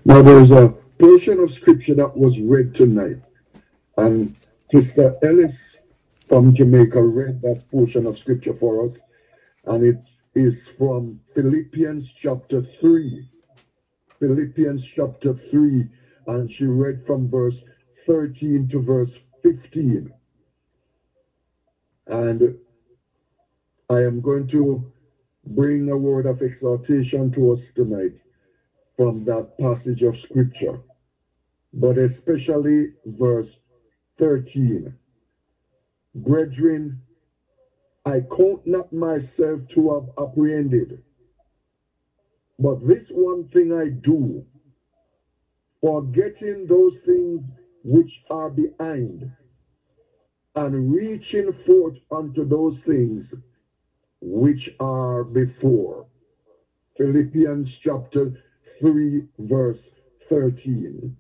Now, there's a portion of scripture that was read tonight, and Sister Ellis from Jamaica read that portion of scripture for us, and it is from Philippians chapter 3. Philippians chapter 3, and she read from verse 13 to verse 15. And I am going to bring a word of exhortation to us tonight from that passage of scripture, but especially verse 13. Brethren, I count not myself to have apprehended, but this one thing I do, forgetting those things which are behind, and reaching forth unto those things which are before. Philippians chapter 3, verse 13.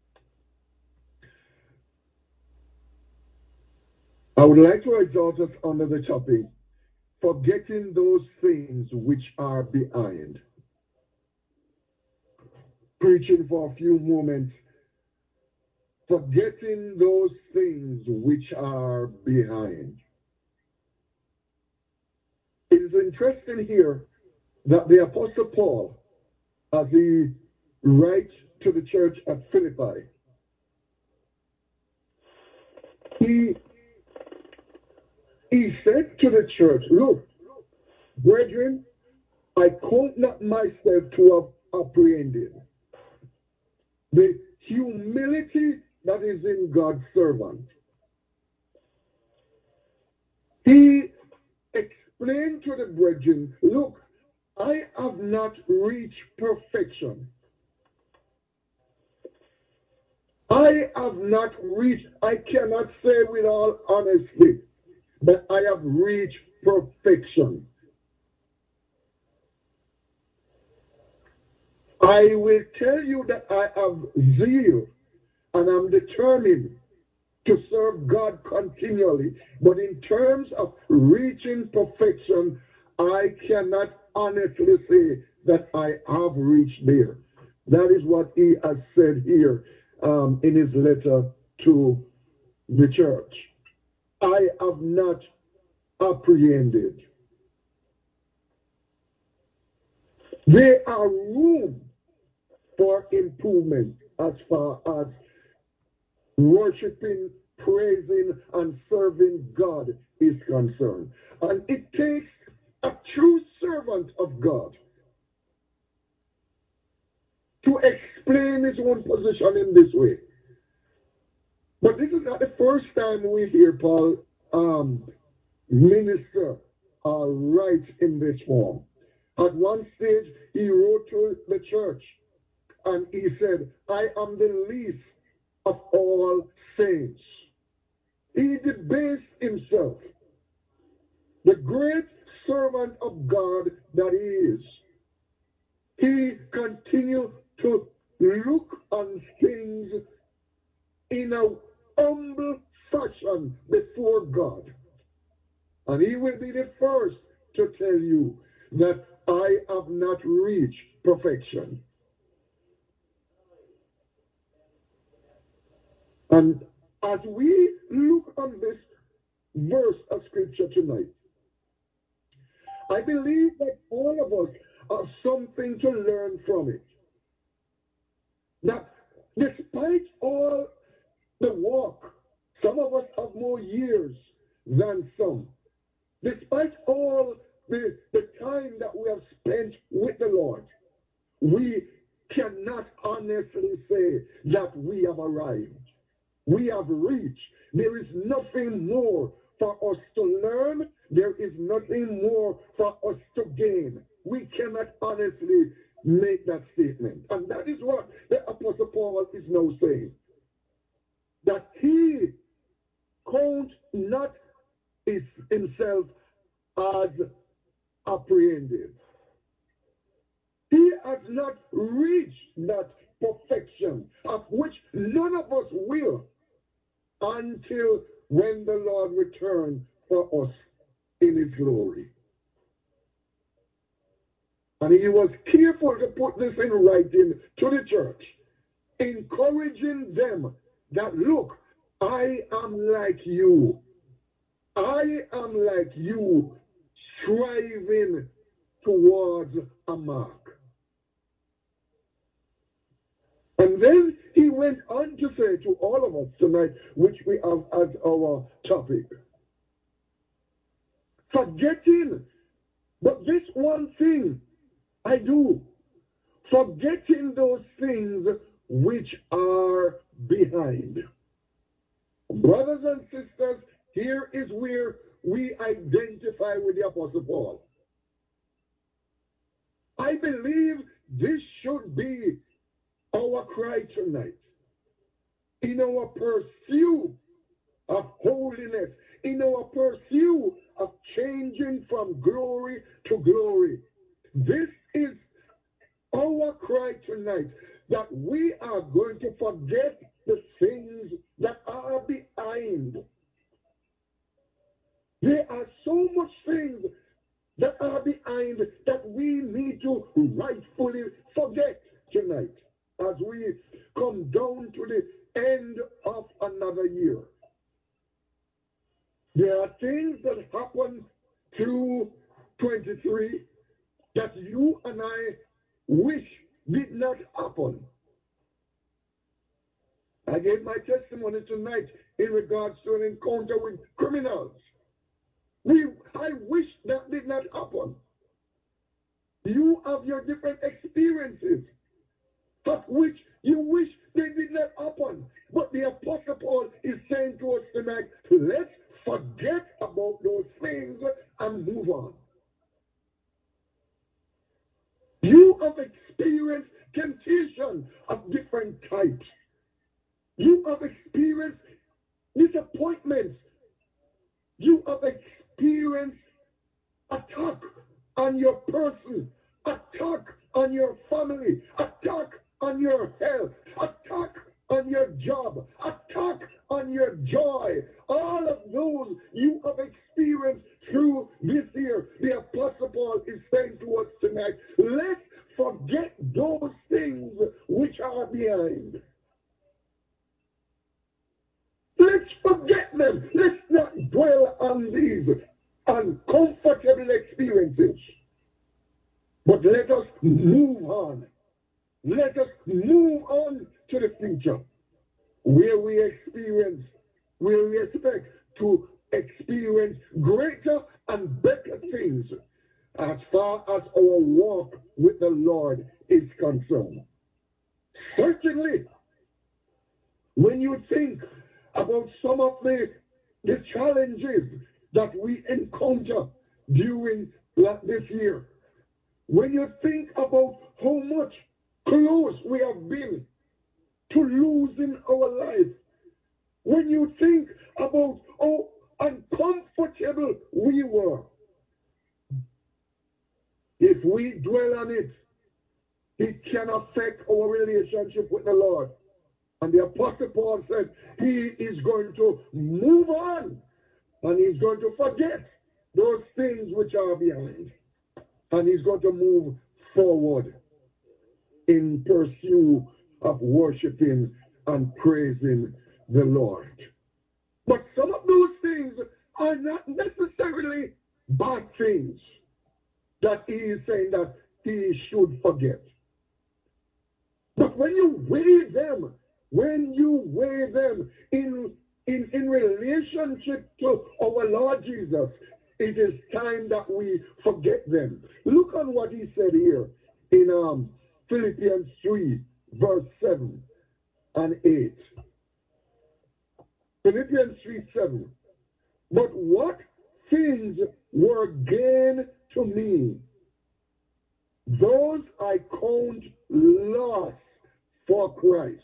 I would like to exhort us under the topic, forgetting those things which are behind. Preaching for a few moments, forgetting those things which are behind. It is interesting here that the Apostle Paul, as he writes to the church at Philippi, he said to the church, look, brethren, I count not myself to have apprehended. The humility that is in God's servant. He explained to the brethren, look, I have not reached perfection. I have not reached, I cannot say with all honesty that I have reached perfection. I will tell you that I have zeal and I'm determined to serve God continually. But in terms of reaching perfection, I cannot honestly say that I have reached there. That is what he has said here in his letter to the church. I have not apprehended. There are room for improvement as far as worshiping, praising, and serving God is concerned. And it takes a true servant of God to explain his own position in this way. But this is not the first time we hear Paul minister or write in this form. At one stage, he wrote to the church and he said, I am the least of all saints. He debased himself, the great servant of God that he is. He continued to look on things in a humble fashion before God. And he will be the first to tell you that I have not reached perfection. And as we look on this verse of scripture tonight, I believe that all of us have something to learn from it. That despite all the walk, some of us have more years than some. Despite all the time that we have spent with the Lord, we cannot honestly say that we have arrived. We have reached. There is nothing more for us to learn. There is nothing more for us to gain. We cannot honestly make that statement. And that is what the Apostle Paul is now saying. That he count not himself as apprehended. He has not reached that perfection of which none of us will until when the Lord returns for us in his glory. And he was careful to put this in writing to the church encouraging them that, look, I am like you. I am like you, striving towards a mark. And then he went on to say to all of us tonight, which we have as our topic, forgetting, but this one thing I do, forgetting those things which are behind. Brothers and sisters, here is where we identify with the Apostle Paul. I believe this should be our cry tonight. In our pursuit of holiness, in our pursuit of changing from glory to glory, this is our cry tonight, that we are going to forget the things that are behind. There are so much things that are behind that we need to rightfully forget tonight as we come down to the end of another year. There are things that happen through 23 that you and I wish did not happen. I gave my testimony tonight in regards to an encounter with criminals. I wish that did not happen. You have your different experiences of which you wish they did not happen. But the Apostle Paul is saying to us tonight, let's forget about those things and move on. You have experienced temptation of different types. You have experienced disappointments. You have experienced attack on your person, attack on your family, attack on your health, attack on your job, attack on your joy. All of those you have experienced through this year. The Apostle Paul is saying to us tonight, let's forget those things which are behind. Let's forget them. Let's not dwell on these uncomfortable experiences. But let us move on. Let us move on to the future, where we expect to experience greater and better things as far as our walk with the Lord is concerned. Certainly, when you think about some of the challenges that we encounter during this year, when you think about how much close we have been to losing our life, when you think about how uncomfortable we were, if we dwell on it, it can affect our relationship with the Lord. And the Apostle Paul said he is going to move on and he's going to forget those things which are behind. And he's going to move forward in pursuit of worshiping and praising the Lord. But some of those things are not necessarily bad things that he is saying that he should forget. But when you weigh them in relationship to our Lord Jesus, it is time that we forget them. Look on what he said here in Philippians 3, verse 7 and 8. Philippians 3, 7. But what things were gain to me, those I count loss for Christ.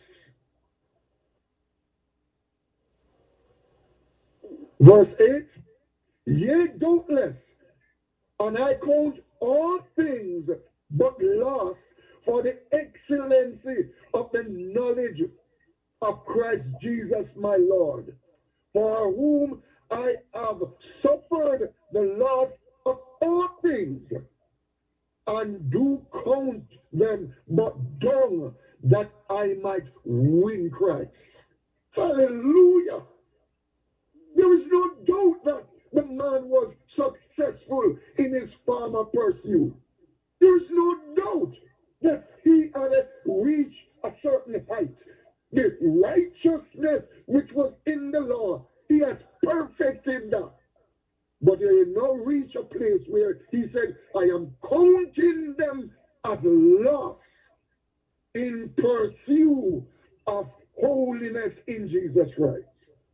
Verse 8. Yea, doubtless, and I count all things but loss for the excellency of the knowledge of Christ Jesus my Lord, for whom I have suffered the loss of all things, and do count them but dung, that I might win Christ. Hallelujah. There is no doubt that the man was successful in his farmer pursuit. There is no doubt that he had reached a certain height. The righteousness which was in the law, he has perfected that. But he did not reach a place where he said, I am counting them as loss in pursuit of holiness in Jesus Christ.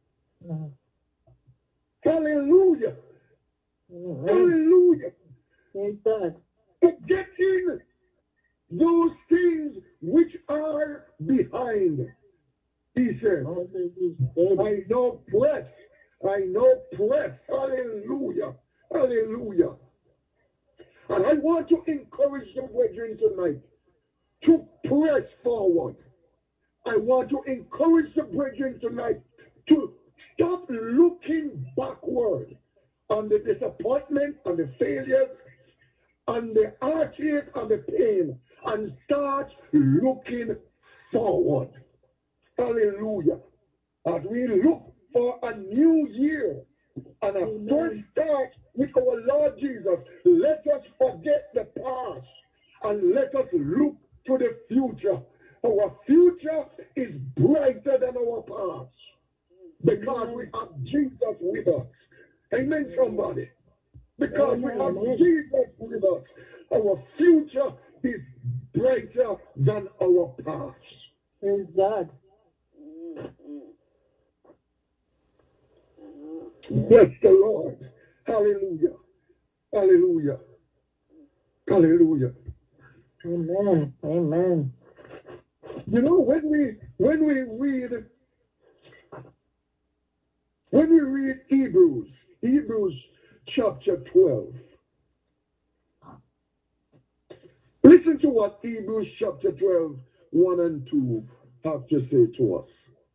Hallelujah. Hallelujah. Forgetting those things which are behind. He said, I know press. Hallelujah. Hallelujah. And I want to encourage the brethren tonight to press forward. I want to encourage the brethren tonight to stop looking backward on the disappointment, on the failures, on the heartache, on the pain, and start looking forward. Hallelujah. As we look for a new year and a fresh start with our Lord Jesus, let us forget the past and let us look to the future. Our future is brighter than our past because we have Jesus with us. Amen, somebody. Because we have Jesus with us. Our future is brighter than our past. Praise God. Bless the Lord. Hallelujah. Hallelujah. Hallelujah. Amen. Amen. You know, when we read Hebrews chapter 12, listen to what Hebrews chapter 12, 1 and 2 have to say to us.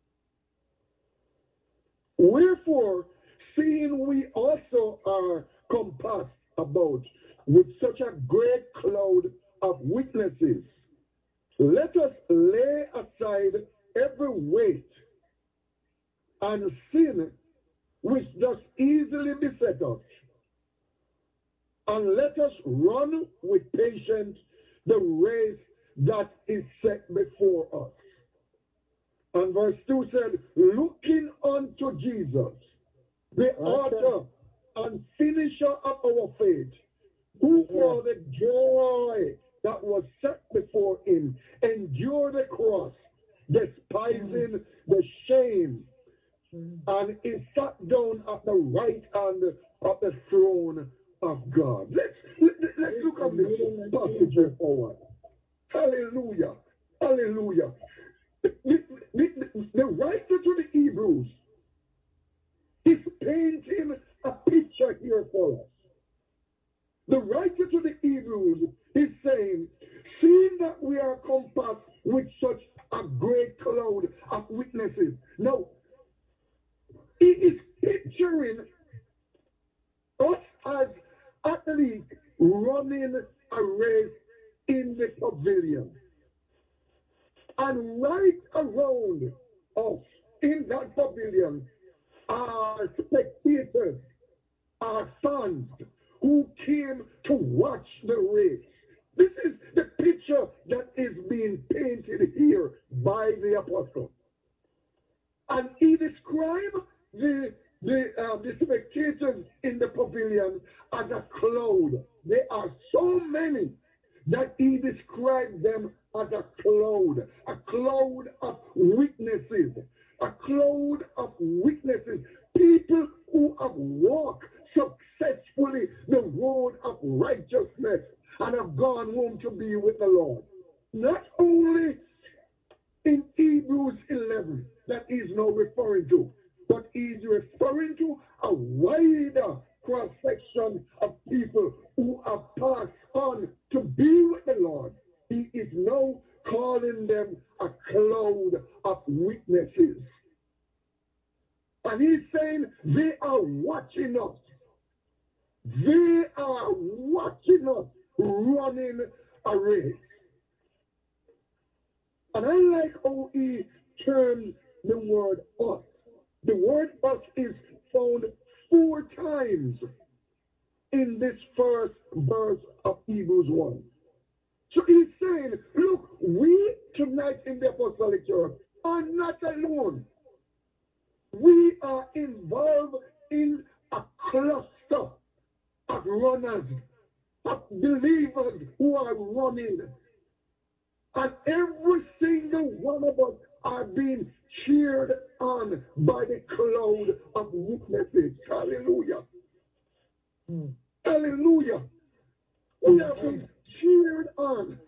Wherefore, seeing we also are compassed about with such a great cloud of witnesses, let us lay aside every weight and sin which does easily beset us, and let us run with patience the race that is set before us. And verse 2 said, looking unto Jesus, the author and finisher of our faith, who for the joy that was set before him endured the cross, despising the shame, and is sat down at the right hand of the throne of God. Let's look at this passage here forward. Hallelujah. Hallelujah. The writer to the Hebrews is painting a picture here for us. The writer to the Hebrews is saying, seeing that we are compassed with such a great cloud of witnesses. Now, he is picturing us as athletes running a race in the pavilion. And right around us in that pavilion are spectators, are fans who came to watch the race. This is the picture that is being painted here by the apostle. And he described the spectators in the pavilion as a cloud. There are so many that he described them as a cloud of witnesses, a cloud of witnesses, people who have walked successfully the road of righteousness and have gone home to be with the Lord. Not only in Hebrews 11 that he's now referring to, but he's referring to a wider cross-section of people who have passed on to be with the Lord. He is now calling them a cloud of witnesses. And he's saying they are watching us. They are watching us running a race. And I like how he termed the word us. The word us is found 4 times in this first verse of Hebrews 1. So he's saying, look, we tonight in the Apostolic Church are not alone. We are involved in a cluster of runners, of believers who are running. And every single one of us are being cheered on by the cloud of witnesses. Hallelujah. Hallelujah. We are being cheered on.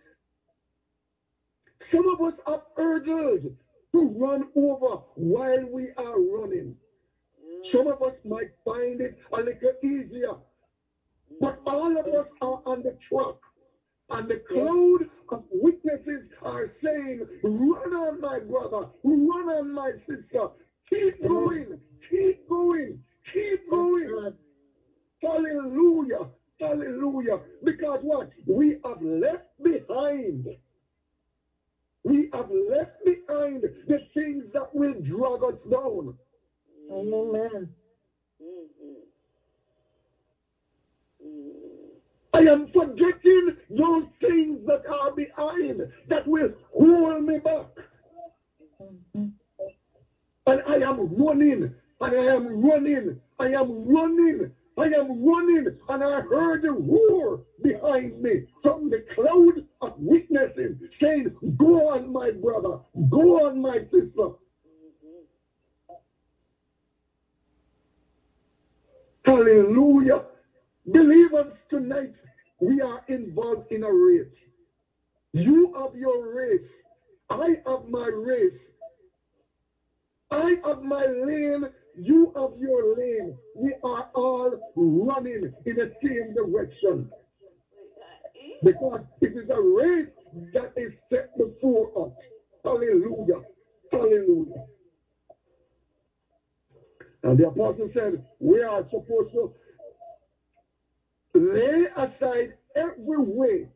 Some of us are hurdles to run over while we are running. Some of us might find it a little easier. But all of us are on the track. And the cloud of witnesses are saying, run on, my brother, run on, my sister. Keep going, keep going, keep going. Hallelujah, hallelujah. Because what? We have left behind. We have left behind the things that will drag us down. Amen. I am forgetting those things that are behind that will hold me back. And I am running, and I am running, I am running, I am running, and I heard a roar behind me from the cloud of witnesses saying, go on, my brother, go on, my sister. Hallelujah. Believers, tonight, we are involved in a race. You have your race. I have my race. I have my lane. You have your lane. We are all running in the same direction. Because it is a race that is set before us. Hallelujah. Hallelujah. And the apostle said, we are supposed to lay aside every weight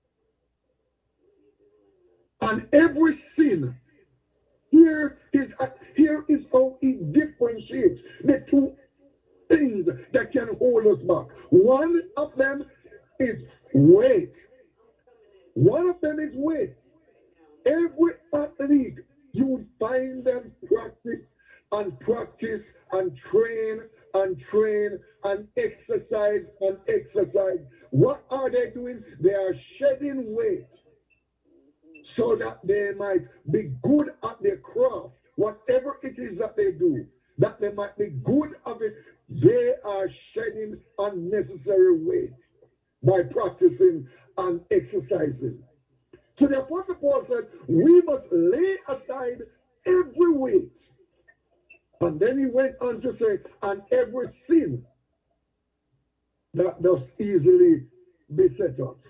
and every sin. Here is how he differentiates the 2 things that can hold us back. One of them is weight. One of them is weight. Every athlete, you would find them practice and practice and train and train and exercise and exercise. What are they doing? They are shedding weight so that they might be good at their craft, whatever it is that they do, that they might be good at it. They are shedding unnecessary weight by practicing and exercising. So the Apostle Paul said, we must lay aside every weight. And then he went on to say, and every sin that does easily beset us.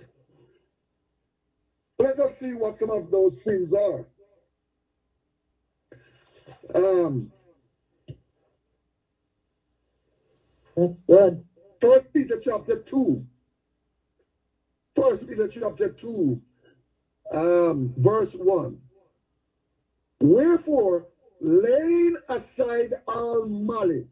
Let us see what some of those sins are. That's good. 1 Peter chapter 2. 1 Peter chapter 2, verse 1. Wherefore, laying aside all malice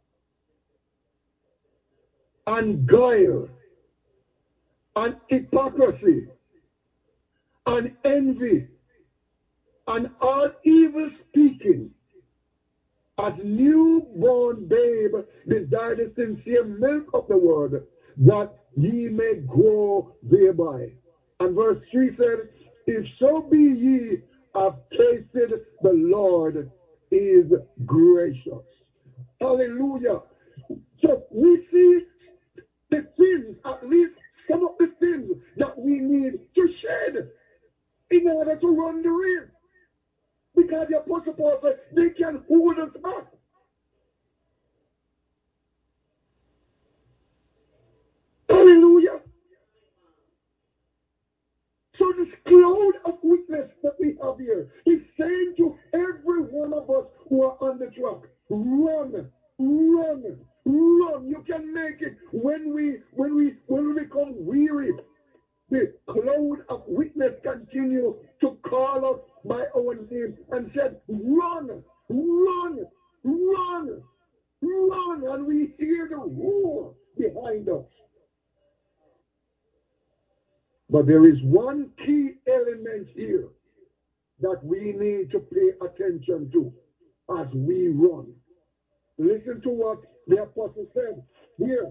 and guile and hypocrisy and envy and all evil speaking, as newborn babe desire the sincere milk of the word, that ye may grow thereby. And verse 3 said, if so be ye have tasted the Lord is gracious. Hallelujah. So we see the sins, at least some of the sins that we need to shed in order to run the race. Because the Apostle Paul said they can hold us back. Hallelujah. So this cloud of witness that we have here is saying to every one of us who are on the track, run, run, run. You can make it. When we become weary, the cloud of witness continue to call us by our name and said, run, run, run, run. And we hear the roar behind us. But there is one key element here that we need to pay attention to as we run. Listen to what the apostle said here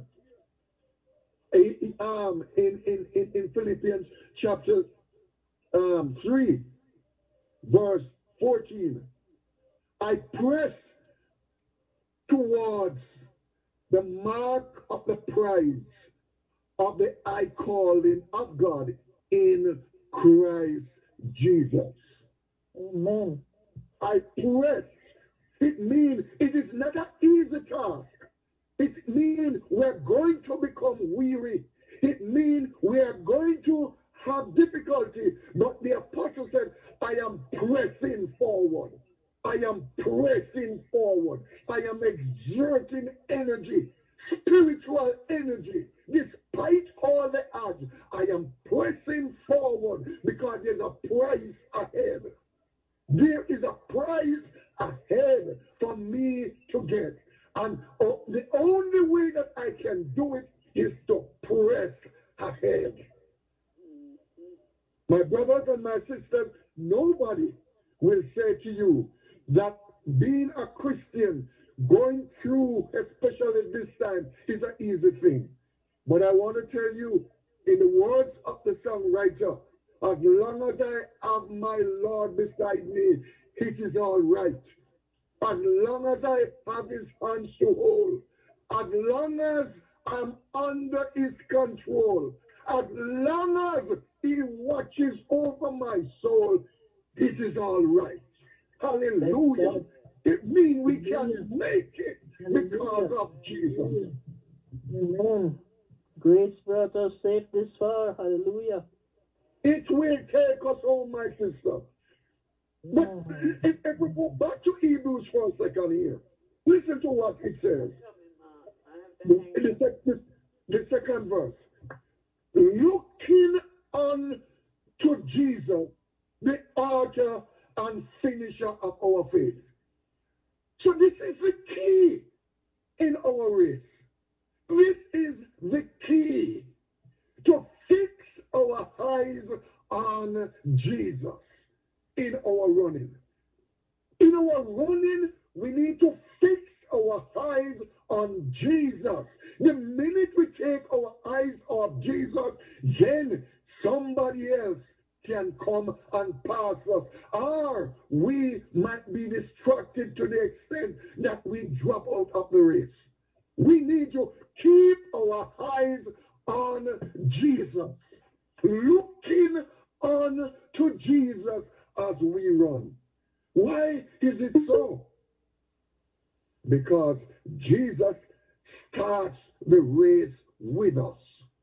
in Philippians chapter 3, verse 14. I press towards the mark of the prize of the high calling of God in Christ Jesus. Amen. I press. It means it is not an easy task. It means we're going to become weary. It means we are going to have difficulty. But the apostle said, I am pressing forward. I am pressing forward. I am exerting energy, spiritual energy. Despite all the odds, I am pressing forward because there's a prize ahead. There is a prize ahead for me to get. And the only way that I can do it is to press ahead. My brothers and my sisters, nobody will say to you that being a Christian, going through, especially this time, is an easy thing. But I want to tell you, in the words of the songwriter, as long as I have my Lord beside me, it is all right. As long as I have his hands to hold, as long as I'm under his control, as long as he watches over my soul, it is all right. Hallelujah. It means we can make it because of Jesus. Amen. Grace brought us safe this far. Hallelujah. It will take us home, my sister. But if we go back to Hebrews for a second here, listen to what it says. The second verse. Looking on to Jesus, the author and finisher of our faith. So this is the key in our race. This is the key to fix our eyes on Jesus in our running. In our running, we need to fix our eyes on Jesus. The minute we take our eyes off Jesus, then somebody else can come and pass us. Or we might be distracted to the extent that we drop out of the race. We need to keep our eyes on Jesus, looking on to Jesus as we run. Why is it so? Because Jesus starts the race with us.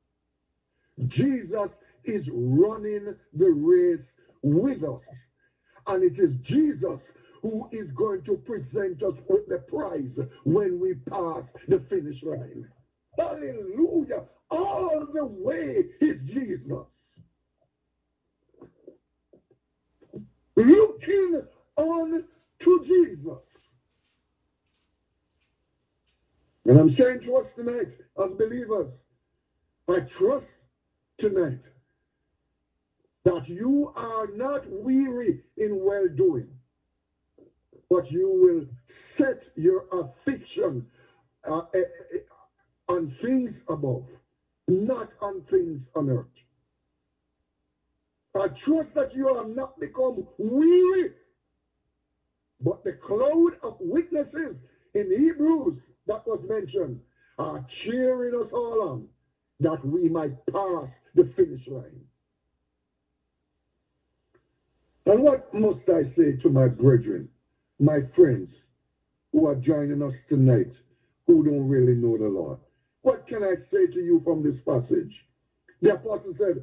Jesus is running the race with us. And it is Jesus who is going to present us with the prize when we pass the finish line. Hallelujah. All the way is Jesus. Looking on to Jesus. And I'm saying to us tonight, as believers, I trust tonight that you are not weary in well-doing, but you will set your affection on things above, not on things on earth. I trust that you have not become weary, but the cloud of witnesses in Hebrews that was mentioned are cheering us all on that we might pass the finish line. And what must I say to my brethren, my friends who are joining us tonight who don't really know the Lord? What can I say to you from this passage? The apostle said,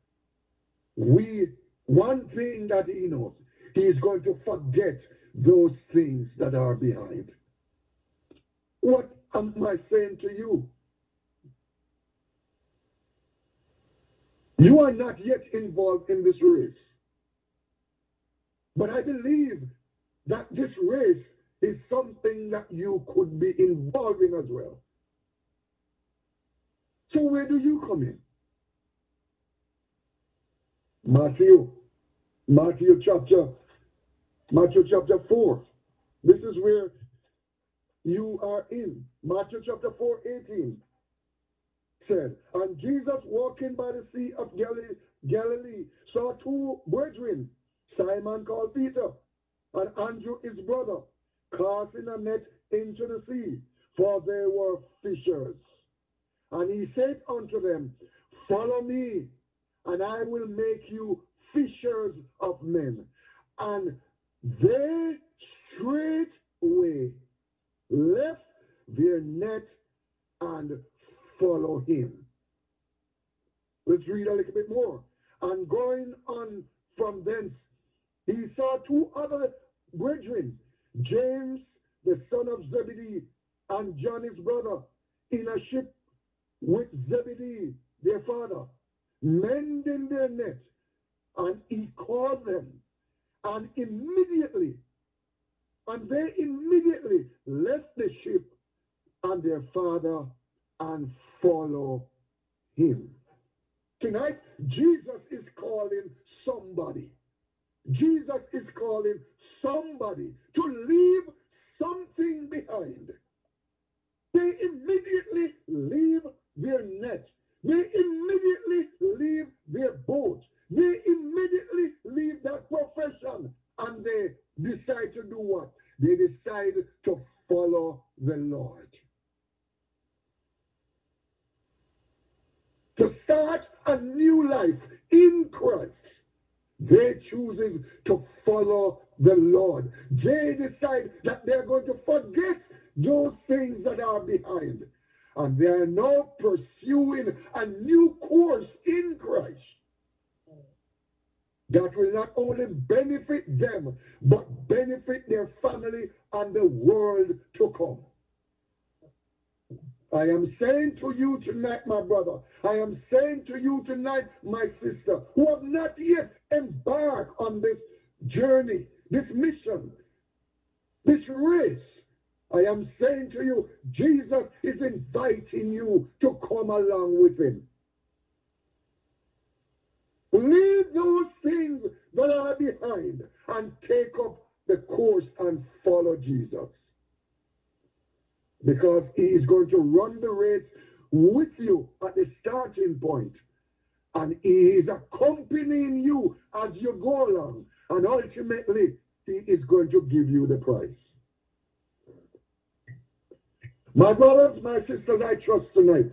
one thing that he knows, he is going to forget those things that are behind. What am I saying to you? You are not yet involved in this race. But I believe that this race is something that you could be involved in as well. So where do you come in? Matthew chapter 4. This is where you are in. Matthew chapter 4:18 said, and Jesus walking by the sea of Galilee saw two brethren, Simon called Peter, and Andrew his brother, casting a net into the sea, for they were fishers. And he said unto them, follow me, and I will make you fishers of men. And they straightway left their net and followed him. Let's read a little bit more. And going on from thence, he saw two other brethren, James, the son of Zebedee, and John his brother, in a ship with Zebedee, their father, mending their net. And he called them, and they immediately left the ship and their father and followed him. Tonight, Jesus is calling somebody. Jesus is calling somebody to leave something behind. They immediately leave their net. They immediately leave their boat. They immediately leave that profession. And they decide to do what? They decide to follow the Lord. To start a new life in Christ. They chooses to follow the Lord. They decide that they're going to forget those things that are behind. And they are now pursuing a new course in Christ that will not only benefit them, but benefit their family and the world to come. I am saying to you tonight, my brother, I am saying to you tonight, my sister, who have not yet embarked on this journey, this mission, this race, I am saying to you, Jesus is inviting you to come along with him. Leave those things that are behind and take up the course and follow Jesus. Because he is going to run the race with you at the starting point. And he is accompanying you as you go along. And ultimately, he is going to give you the prize. My brothers, my sisters, I trust tonight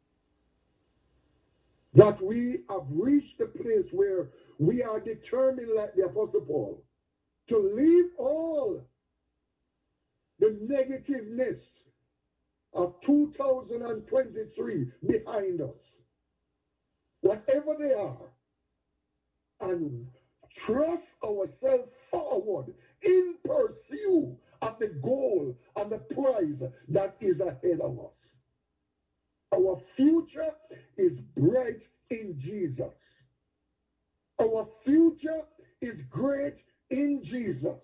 that we have reached the place where we are determined, like the Apostle Paul, to leave all the negativeness of 2023 behind us, whatever they are, and thrust ourselves forward in pursuit of the goal and the prize that is ahead of us. Our future is bright in Jesus. Our future is great in Jesus.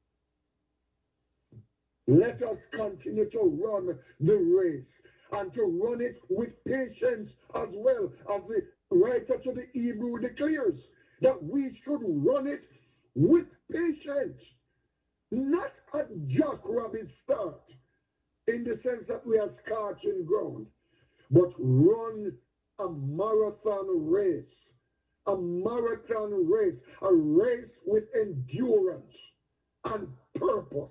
Let us continue to run the race and to run it with patience as well, as the writer to the Hebrew declares that we should run it with patience, not a jackrabbit start in the sense that we are scorching ground, but run a marathon race, a race with endurance and purpose.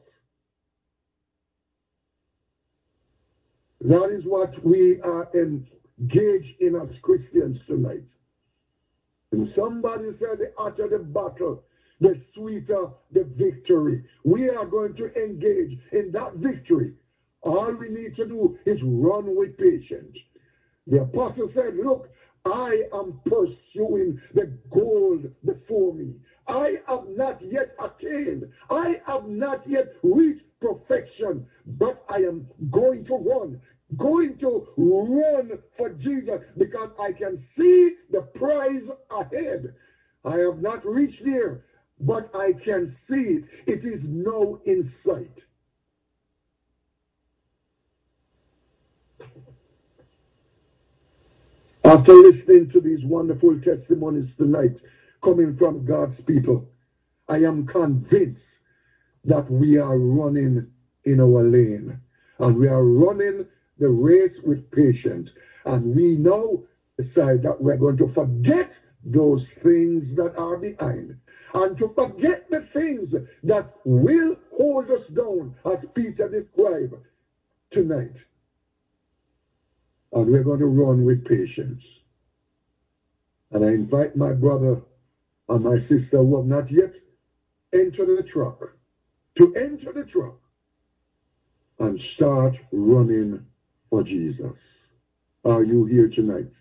That is what we are engaged in as Christians tonight. And somebody said the hotter the battle, the sweeter the victory. We are going to engage in that victory. All we need to do is run with patience. The apostle said, look, I am pursuing the goal before me. I have not yet attained. I have not yet reached perfection, but I am going to run for Jesus because I can see the prize ahead. I have not reached there, but I can see it. It is now in sight. After listening to these wonderful testimonies tonight coming from God's people, I am convinced that we are running in our lane. And we are running the race with patience. And we now decide that we're going to forget those things that are behind. And to forget the things that will hold us down, as Peter described tonight. And we're going to run with patience. And I invite my brother and my sister who have not yet entered the truck to enter the truck and start running for Jesus. Are you here tonight?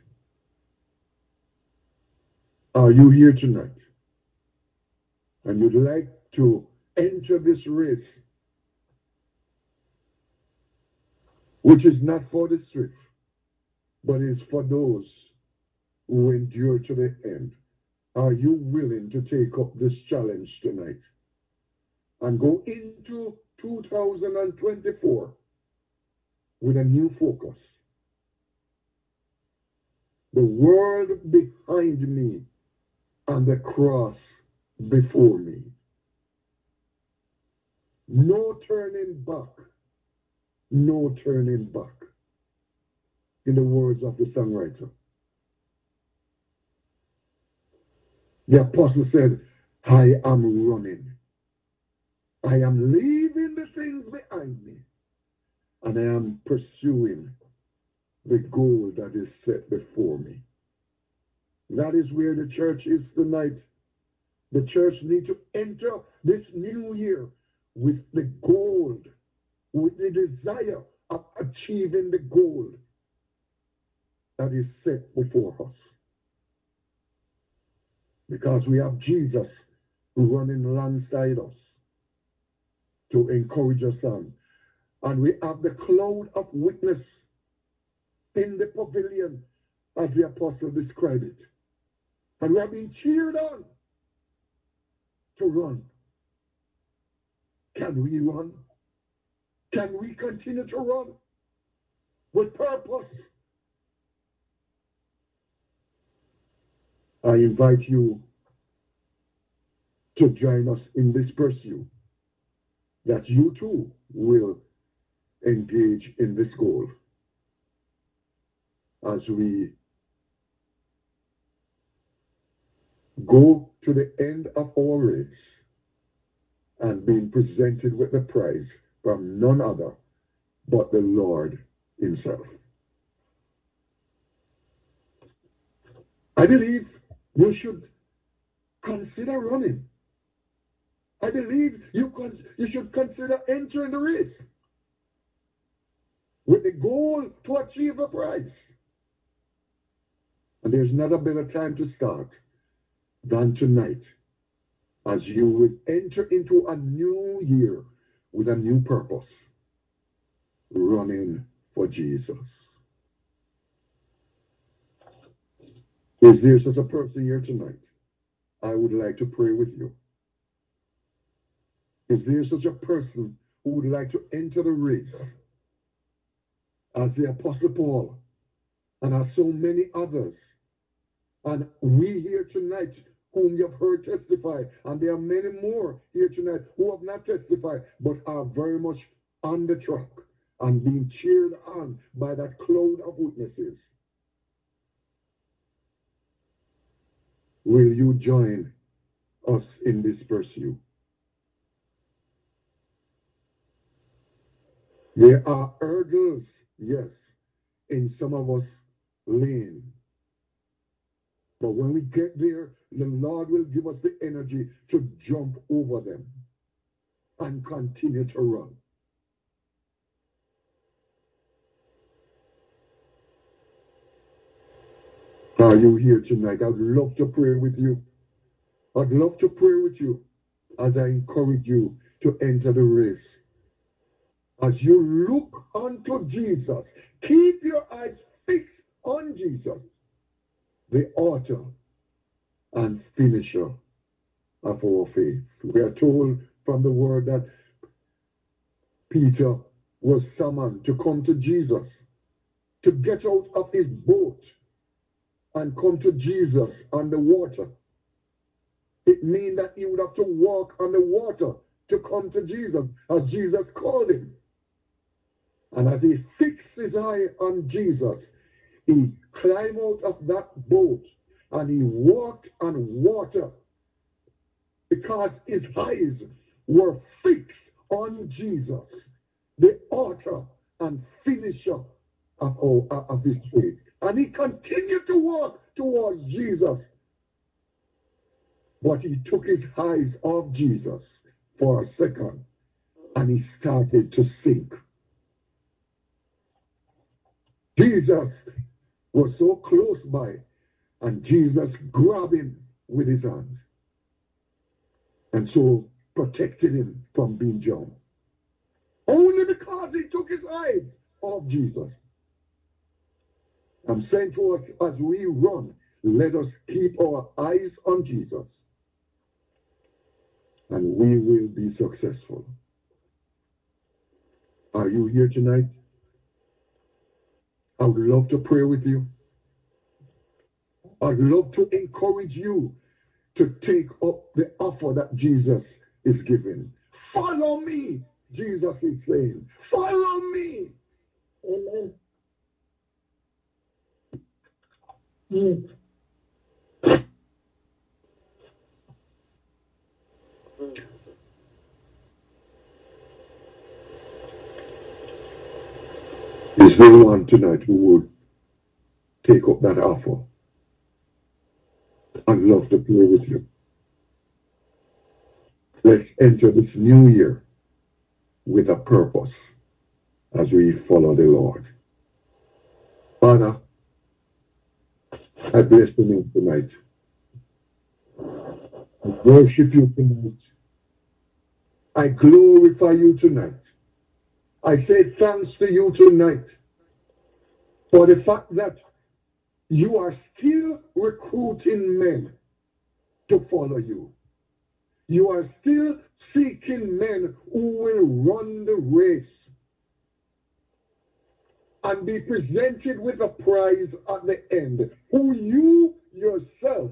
Are you here tonight? And you'd like to enter this race, which is not for the swift, but is for those who endure to the end. Are you willing to take up this challenge tonight and go into 2024 with a new focus? The world behind me and the cross before me. No turning back. No turning back. In the words of the songwriter. The apostle said, I am running. I am leaving the things behind me. And I am pursuing the goal that is set before me. That is where the church is tonight. The church needs to enter this new year with the goal, with the desire of achieving the goal that is set before us. Because we have Jesus running alongside us to encourage us on. And we have the cloud of witness in the pavilion, as the apostle described it. And we are being cheered on to run. Can we run? Can we continue to run with purpose? I invite you to join us in this pursuit, that you too will engage in this goal as we go to the end of our race and being presented with the prize from none other but the Lord himself. I believe you should consider running. I believe you should consider entering the race with the goal to achieve a prize. And there's not a better time to start than tonight, as you will enter into a new year with a new purpose, running for Jesus. Is there such a person here tonight? I would like to pray with you. Is there such a person who would like to enter the race as the Apostle Paul and as so many others? And we here tonight whom you have heard testify, and there are many more here tonight who have not testified but are very much on the track and being cheered on by that cloud of witnesses. Will you join us in this pursuit? There are hurdles, yes, in some of us lane. But when we get there, the Lord will give us the energy to jump over them and continue to run. Are you here tonight? I'd love to pray with you. I'd love to pray with you as I encourage you to enter the race. As you look unto Jesus, keep your eyes fixed on Jesus, the author and finisher of our faith. We are told from the word that Peter was summoned to come to Jesus, to get out of his boat and come to Jesus on the water. It means that he would have to walk on the water to come to Jesus, as Jesus called him. And as he fixed his eye on Jesus, he climbed out of that boat and he walked on water because his eyes were fixed on Jesus, the author and finisher of his faith. And he continued to walk towards Jesus. But he took his eyes off Jesus for a second and he started to sink. Jesus was so close by and Jesus grabbed him with his hands and so protected him from being drowned. Only because he took his eyes off Jesus. I'm saying to us as we run, let us keep our eyes on Jesus and we will be successful. Are you here tonight? I would love to pray with you. I'd love to encourage you to take up the offer that Jesus is giving. Follow me, Jesus is saying. Follow me. Amen. Is there one tonight who would take up that offer? I'd love to pray with you. Let's enter this new year with a purpose as we follow the Lord. Father, I bless your name tonight. I worship you tonight. I glorify you tonight. I say thanks to you tonight for the fact that you are still recruiting men to follow you. You are still seeking men who will run the race and be presented with a prize at the end, who you yourself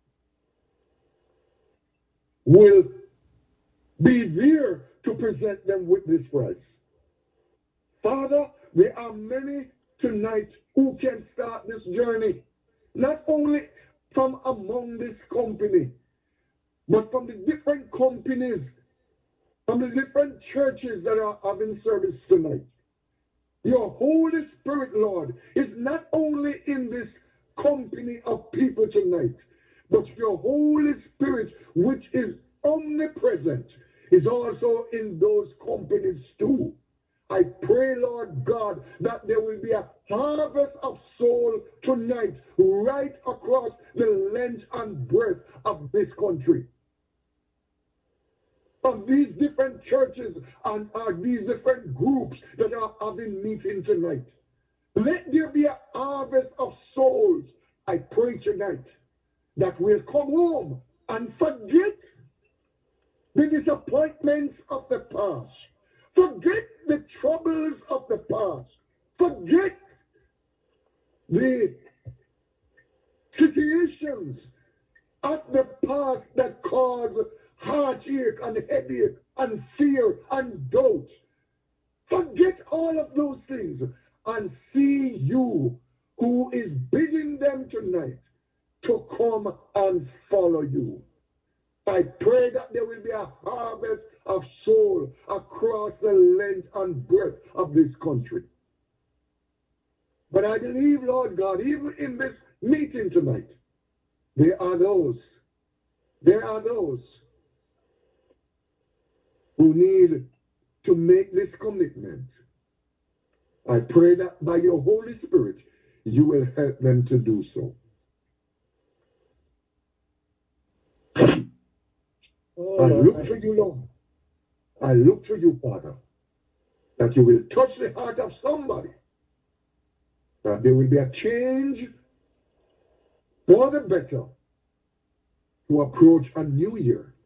will be there to present them with this prize. Father, there are many tonight who can start this journey, not only from among this company, but from the different companies, from the different churches that are having service tonight. Your Holy Spirit, Lord, is not only in this company of people tonight, but your Holy Spirit, which is omnipresent, is also in those companies too. I pray, Lord God, that there will be a harvest of soul tonight right across the length and breadth of this country. Of these different churches and these different groups that are having meeting tonight. Let there be a harvest of souls, I pray tonight, that will come home and forget the disappointments of the past. Forget the troubles of the past. Forget the situations of the past that cause heartache and headache and fear and doubt. Forget all of those things and see you who is bidding them tonight to come and follow you. I pray that there will be a harvest of soul across the length and breadth of this country. But I believe, Lord God, even in this meeting tonight, there are those who need to make this commitment. I pray that by your Holy Spirit, you will help them to do so. I look to you, Lord. I look to you, Father, that you will touch the heart of somebody, that there will be a change for the better to approach a new year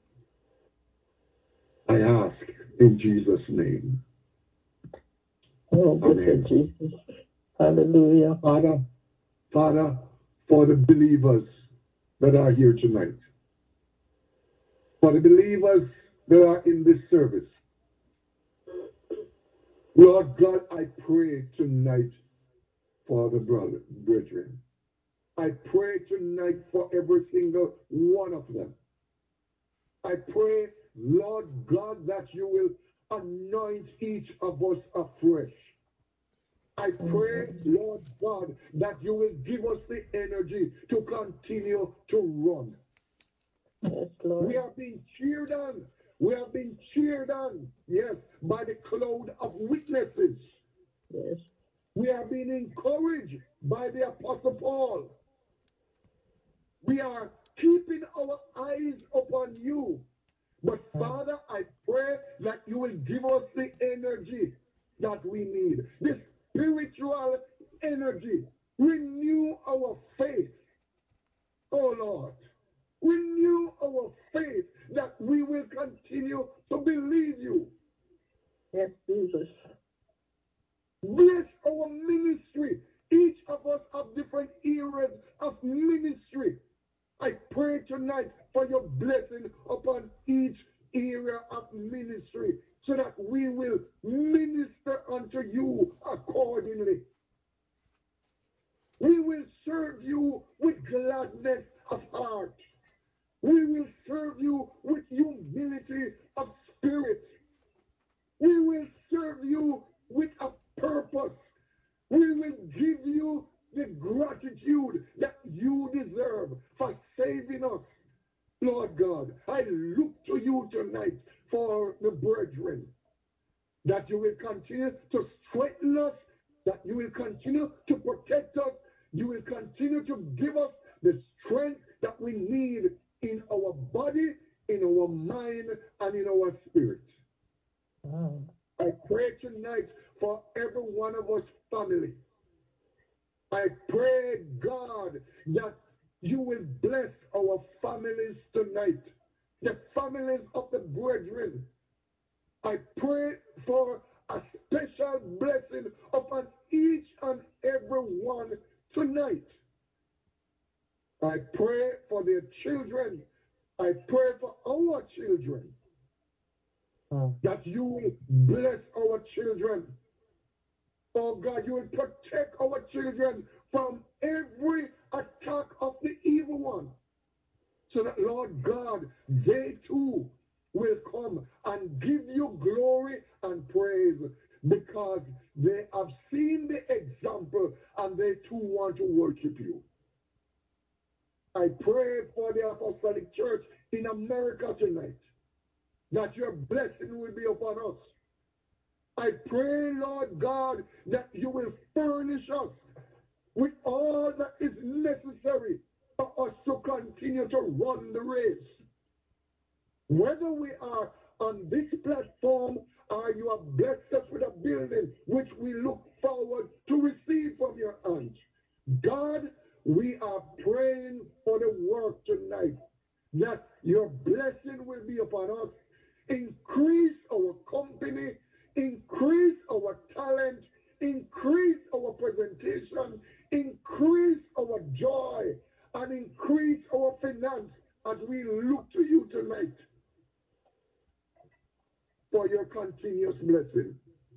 ask in Jesus' name. Oh, blessed Amen. Jesus. Hallelujah. Father, for the believers that are here tonight, for the believers that are in this service, Lord God, I pray tonight for the brethren. I pray tonight for every single one of them. I pray, Lord God, that you will anoint each of us afresh. I pray, Lord God, that you will give us the energy to continue to run. Yes, Lord. We are being cheered on. We are being cheered on, yes, by the cloud of witnesses. Yes. We are being encouraged by the Apostle Paul. We are keeping our eyes upon you. But Father, I pray that you will give us the energy that we need, the spiritual energy. Renew our faith, oh Lord. Renew our faith that we will continue to believe you. Yes, Jesus. Bless our ministry. Each of us have different areas of ministry. I pray tonight for your blessing upon each area of ministry so that we will minister unto you accordingly. We will serve you with gladness of heart. We will serve you with humility of spirit. We will serve you with a purpose. We will give you the gratitude that you deserve for saving us. Lord God, I look to you tonight for the brethren, that you will continue to strengthen us, that you will continue to protect us, you will continue to give us the strength that we need in our body, in our mind, and in our spirit. I pray tonight for every one of us family. I pray, God, that you will bless our families tonight, the families of the brethren. I pray for a special blessing upon each and every one tonight. I pray for their children. I pray for our children, that you will bless our children. Oh God, you will protect our children from every attack of the evil one. So that, Lord God, they too will come and give you glory and praise because they have seen the example and they too want to worship you. I pray for the Apostolic Church in America tonight, that your blessing will be upon us. I pray, Lord God, that you will furnish us with all that is necessary for us to continue to run the race. Whether we are on this platform or you have blessed us with a building which we look forward to receive from your hand, God, we are praying for the work tonight, that your blessing will be upon us. Increase our company, increase our talent, increase our presentation, increase our joy, and increase our finance as we look to you tonight for your continuous blessing.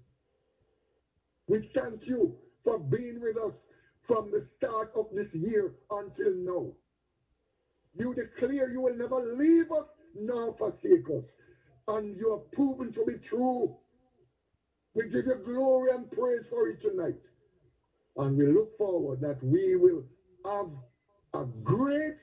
We thank you for being with us from the start of this year until now. You declare you will never leave us nor forsake us, and you have proven to be true. We give you glory and praise for it tonight. And we look forward that we will have a great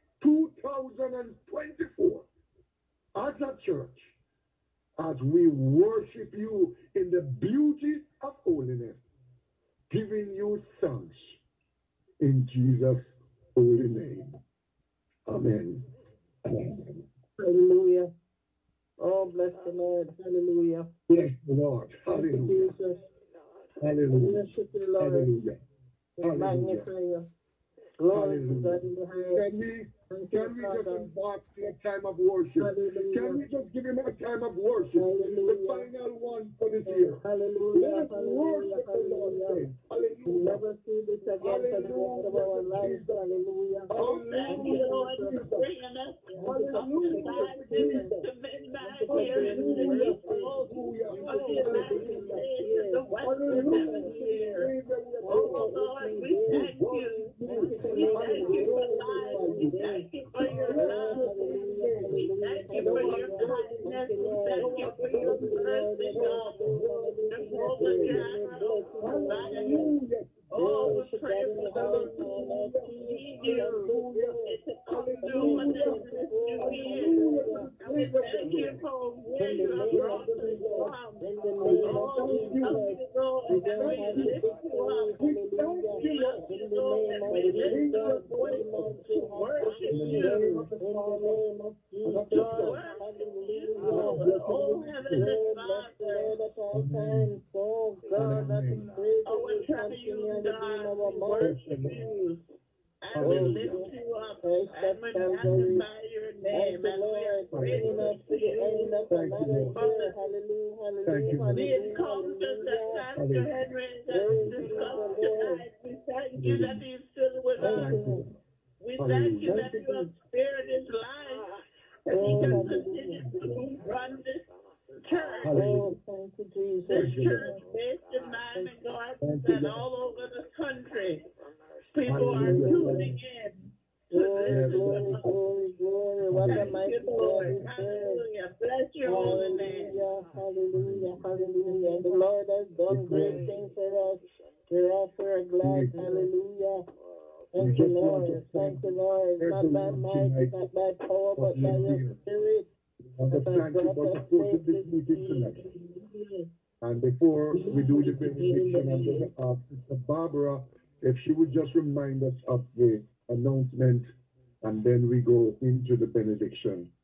2024 as a church, as we worship you in the beauty of holiness, giving you thanks in Jesus' holy name. Amen. Amen. Hallelujah. Oh, bless the Lord. Hallelujah. Bless the Lord. Thank you, Hallelujah. Jesus. Hallelujah. Worship you, Lord. Hallelujah. We Hallelujah. magnify you. Glory to Hallelujah. God in the highest. Thank you, Can we just Father. embark in a time of worship? Hallelujah. Can we just give him a time of worship? Hallelujah. The final one for this year. Let Hallelujah. us Hallelujah. worship the Lord Hallelujah. again. We'll Hallelujah. never see this again for the rest of Hallelujah our to lives. Jesus. Hallelujah. Oh, thank Thank you, you, Hallelujah to Lord, Jesus. for Jesus. bringing us Thank you for up to Hallelujah protection. five to minutes Jesus. to Thank midnight you for here in being the Hallelujah. East mercy. Coast Hallelujah. Thank of you the for Hallelujah. United opening the States and ears. the Thank you Western for Hallelujah to the healing. Hemisphere. Savior we Thank you adore. for Oh, Lord, opening we We doors. thank you. Thank worship you for you We and making we thank a you way for for us glorify life. every you. We day. thank you for We your bless Oh, love. your holy hallelujah, name. We hallelujah, thank you Thou for art your hallelujah. worthy. Thank kindness. you, We Lord. thank Thou you art for your Thank you, worthy. Lord. mercy, Thou God. art Hallelujah. worthy to be Jehovah praised. Blessed Jireh, be your provider. name. Hallelujah to Oh, Glory Jesus. we to pray God in for the those highest, our who Lord Hallelujah. need Jesus. you. Hallelujah. It's a come new for Hallelujah. them Thank you, this new Lord. year. Hallelujah to Hallelujah. the And we King of thank you Kings. for where In the you have name Yes, of brought us Jesus. Jesus. from. In the And name we of Oh, thank we you, Jesus. love Lord. you, We Lord, We and don't we thank have the you. lift you victory. up. We thank Hallelujah. you, We love Lord. you, In the Lord, name and of For we the lift our Jesus. angels bow We voices mount down to you high in as a worship the king. name you. of the In the Father name of and of To the Jesus. Son worship and of Hallelujah. the you, blessed oh Holy Spirit. Heavenly Oh, bless the Father, Lord at all Amen. times. Oh, God, that his Amen. praises our will triune continually be in God. our We mouth. Bless the worship Lord. you and we Oh, lift Hallelujah. Jesus you up Christ of and we Calvary. magnify your Thank name you, and we are Lord, bringing Hallelujah. us grateful to to the end you of Thank you, another Lord. for year. Hallelujah, Thank you, hallelujah, Lord. the hallelujah, encounters that hallelujah. Pastor Hallelujah. Henry has Praise be to discussed the Lord. tonight. We thank you that Hallelujah. he's still with Thank us. Thank you, you. Lord. We thank you Hallelujah. Thank that you, your Jesus. spirit is life and he Oh, can Hallelujah. continue hallelujah. Thank you, Lord. to run this church. Oh, Hallelujah. thank you, Jesus. This Thank you, Lord. church based in Thank Miami Gardens Thank you, and Lord. all over the country. People you, are Hallelujah to the hallelujah. tuning Lamb. in to Glory, Yes, listen to Lord. glory, us. glory, glory. What a Thank Hallelujah. you, mighty God Lord. we serve. Hallelujah. Bless your holy name. Hallelujah, hallelujah, Hallelujah. hallelujah. And the Lord has We done great glorify. things for us. We're glad. Jesus. Hallelujah. We Thank you, just want to Lord. thank Thank you, Lord. Not by everyone might, tonight not by power, for but by being your here. spirit We want that to has thank you brought for us supporting safe this this meeting tonight. evening. And before we do the Glory to God in the benediction, I'm going to highest. ask Sister Barbara if she would just remind us of the announcement, and then we go into the benediction.